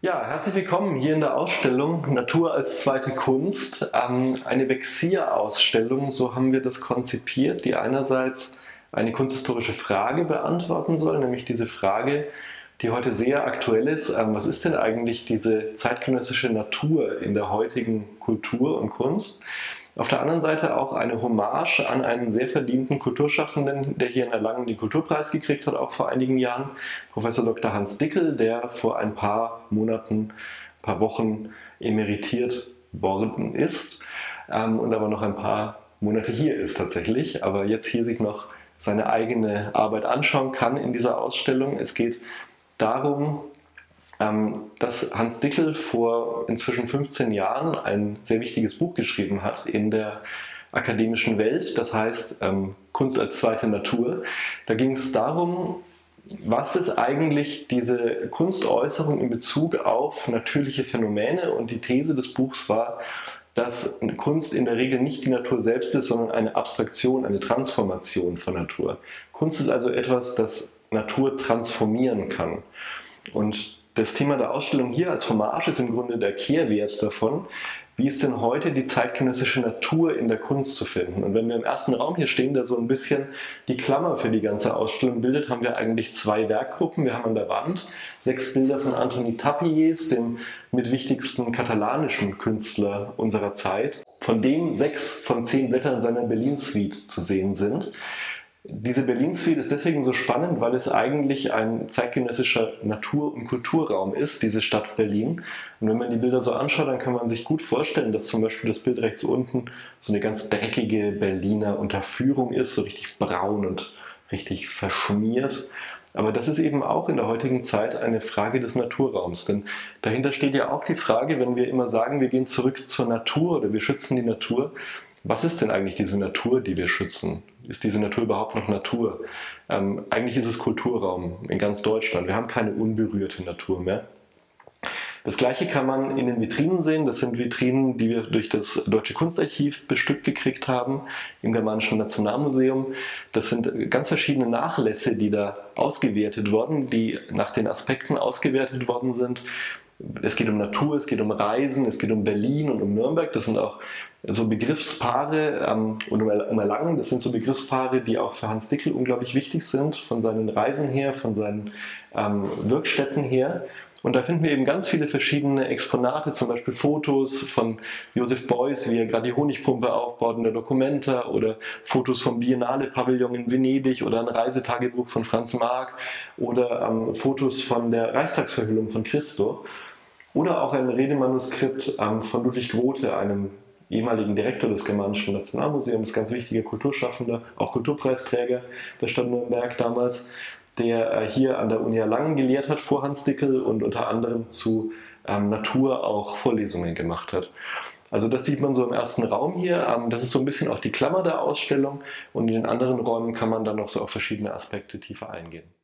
Ja, herzlich willkommen hier in der Ausstellung Natur als zweite Kunst. Eine Vexia-Ausstellung, so haben wir das konzipiert, die einerseits eine kunsthistorische Frage beantworten soll, nämlich diese Frage, die heute sehr aktuell ist. Was ist denn eigentlich diese zeitgenössische Natur in der heutigen Kultur und Kunst? Auf der anderen Seite auch eine Hommage an einen sehr verdienten Kulturschaffenden, der hier in Erlangen den Kulturpreis gekriegt hat, auch vor einigen Jahren, Professor Dr. Hans Dickel, der vor ein paar Monaten, ein paar Wochen emeritiert worden ist und aber noch ein paar Monate hier ist tatsächlich, aber jetzt hier sich noch seine eigene Arbeit anschauen kann in dieser Ausstellung. Es geht darum, dass Hans Dickel vor inzwischen 15 Jahren ein sehr wichtiges Buch geschrieben hat in der akademischen Welt, das heißt Kunst als zweite Natur. Da ging es darum, was ist eigentlich diese Kunstäußerung in Bezug auf natürliche Phänomene, und die These des Buchs war, dass Kunst in der Regel nicht die Natur selbst ist, sondern eine Abstraktion, eine Transformation von Natur. Kunst ist also etwas, das Natur transformieren kann. Und das Thema der Ausstellung hier als Hommage ist im Grunde der Kehrwert davon, wie ist denn heute die zeitgenössische Natur in der Kunst zu finden. Und wenn wir im ersten Raum hier stehen, der so ein bisschen die Klammer für die ganze Ausstellung bildet, haben wir eigentlich zwei Werkgruppen. Wir haben an der Wand 6 Bilder von Antoni Tapies, dem mit wichtigsten katalanischen Künstler unserer Zeit, von dem 6 von 10 Blättern seiner Berlin-Suite zu sehen sind. Diese Berlin-Suite ist deswegen so spannend, weil es eigentlich ein zeitgenössischer Natur- und Kulturraum ist, diese Stadt Berlin. Und wenn man die Bilder so anschaut, dann kann man sich gut vorstellen, dass zum Beispiel das Bild rechts unten so eine ganz dreckige Berliner Unterführung ist, so richtig braun und richtig verschmiert. Aber das ist eben auch in der heutigen Zeit eine Frage des Naturraums. Denn dahinter steht ja auch die Frage, wenn wir immer sagen, wir gehen zurück zur Natur oder wir schützen die Natur, was ist denn eigentlich diese Natur, die wir schützen? Ist diese Natur überhaupt noch Natur? Eigentlich ist es Kulturraum in ganz Deutschland. Wir haben keine unberührte Natur mehr. Das Gleiche kann man in den Vitrinen sehen. Das sind Vitrinen, die wir durch das Deutsche Kunstarchiv bestückt gekriegt haben, im Germanischen Nationalmuseum. Das sind ganz verschiedene Nachlässe, die da ausgewertet wurden, die nach den Aspekten ausgewertet worden sind. Es geht um Natur, es geht um Reisen, es geht um Berlin und um Nürnberg. Das sind auch so Begriffspaare und um Erlangen. Das sind so Begriffspaare, die auch für Hans Dickel unglaublich wichtig sind, von seinen Reisen her, von seinen Wirkstätten her. Und da finden wir eben ganz viele verschiedene Exponate, zum Beispiel Fotos von Joseph Beuys, wie er gerade die Honigpumpe aufbaut in der Documenta, oder Fotos vom Biennale-Pavillon in Venedig oder ein Reisetagebuch von Franz Marc oder Fotos von der Reichstagsverhüllung von Christo oder auch ein Redemanuskript von Ludwig Grote, einem ehemaligen Direktor des Germanischen Nationalmuseums, ganz wichtiger Kulturschaffender, auch Kulturpreisträger der Stadt Nürnberg damals, der hier an der Uni Erlangen gelehrt hat vor Hans Dickel und unter anderem zu Natur auch Vorlesungen gemacht hat. Also das sieht man so im ersten Raum hier. Das ist so ein bisschen auch die Klammer der Ausstellung, und in den anderen Räumen kann man dann noch so auf verschiedene Aspekte tiefer eingehen.